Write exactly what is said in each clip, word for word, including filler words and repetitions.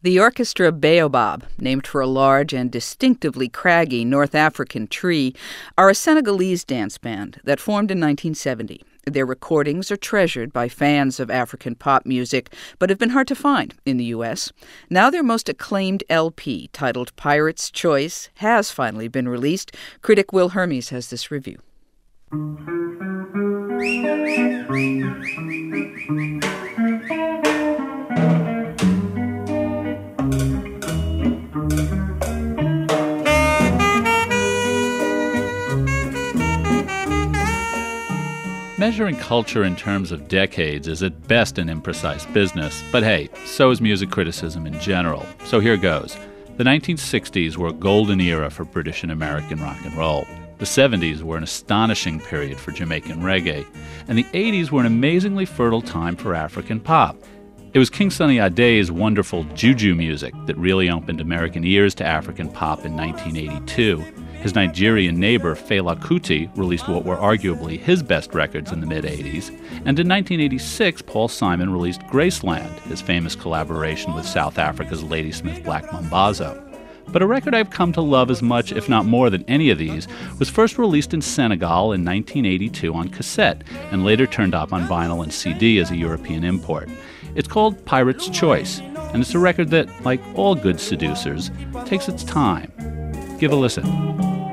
The orchestra Baobab, named for a large and distinctively craggy North African tree, are a Senegalese dance band that formed in nineteen seventy. Their recordings are treasured by fans of African pop music, but have been hard to find in the U S. Now their most acclaimed L P, titled Pirate's Choice, has finally been released. Critic Will Hermes has this review. Measuring culture in terms of decades is at best an imprecise business, but hey, so is music criticism in general. So here goes. The nineteen sixties were a golden era for British and American rock and roll. The seventies were an astonishing period for Jamaican reggae, and the eighties were an amazingly fertile time for African pop. It was King Sunny Ade's wonderful Juju music that really opened American ears to African pop in nineteen eighty-two. His Nigerian neighbor, Fela Kuti, released what were arguably his best records in the mid-eighties, and in nineteen eighty-six, Paul Simon released Graceland, his famous collaboration with South Africa's Ladysmith Black Mambazo. But a record I've come to love as much, if not more, than any of these was first released in Senegal in nineteen eighty-two on cassette, and later turned up on vinyl and C D as a European import. It's called Pirate's Choice, and it's a record that, like all good seducers, takes its time. Give a listen.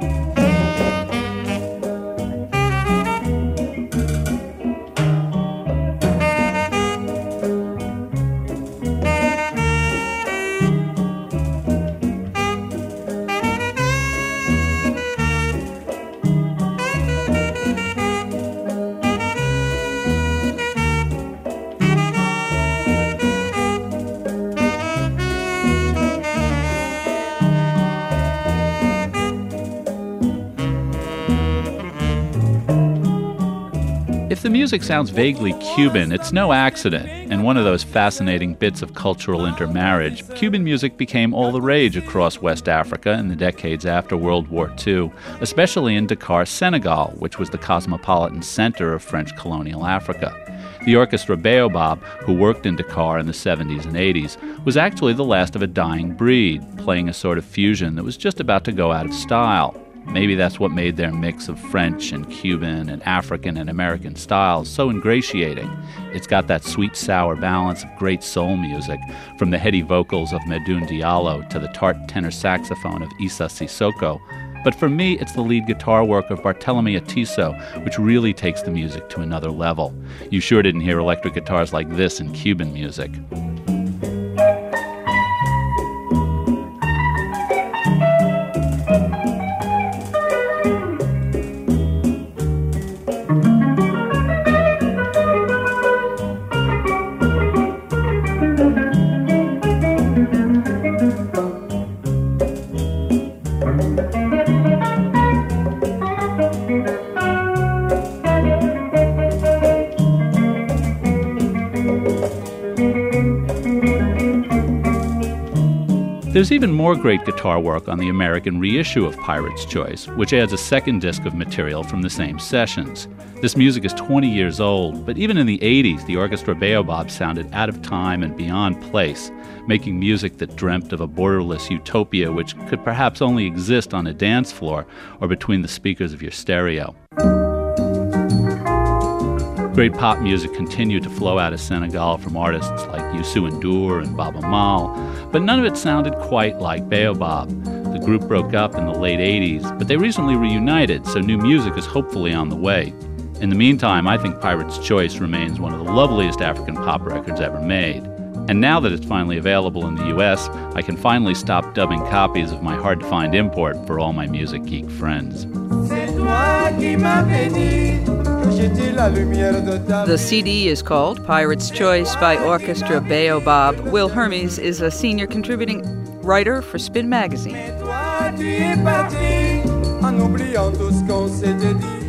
If the music sounds vaguely Cuban, it's no accident. And one of those fascinating bits of cultural intermarriage, Cuban music became all the rage across West Africa in the decades after World War Two, especially in Dakar, Senegal, which was the cosmopolitan center of French colonial Africa. The orchestra Baobab, who worked in Dakar in the seventies and eighties, was actually the last of a dying breed, playing a sort of fusion that was just about to go out of style. Maybe that's what made their mix of French and Cuban and African and American styles so ingratiating. It's got that sweet, sour balance of great soul music, from the heady vocals of Medoune Diallo to the tart tenor saxophone of Issa Sissoko. But for me, it's the lead guitar work of Barthelemy Atiso, which really takes the music to another level. You sure didn't hear electric guitars like this in Cuban music. There's even more great guitar work on the American reissue of Pirate's Choice, which adds a second disc of material from the same sessions. This music is twenty years old, but even in the eighties, the orchestra Baobab sounded out of time and beyond place, making music that dreamt of a borderless utopia which could perhaps only exist on a dance floor or between the speakers of your stereo. Great pop music continued to flow out of Senegal from artists like Youssou N'Dour and Baaba Maal, but none of it sounded quite like Baobab. The group broke up in the late eighties, but they recently reunited, so new music is hopefully on the way. In the meantime, I think Pirate's Choice remains one of the loveliest African pop records ever made. And now that it's finally available in the U S, I can finally stop dubbing copies of my hard-to-find import for all my music geek friends. The C D is called Pirate's Choice by Orchestra Baobab. Will Hermes is a senior contributing writer for Spin Magazine.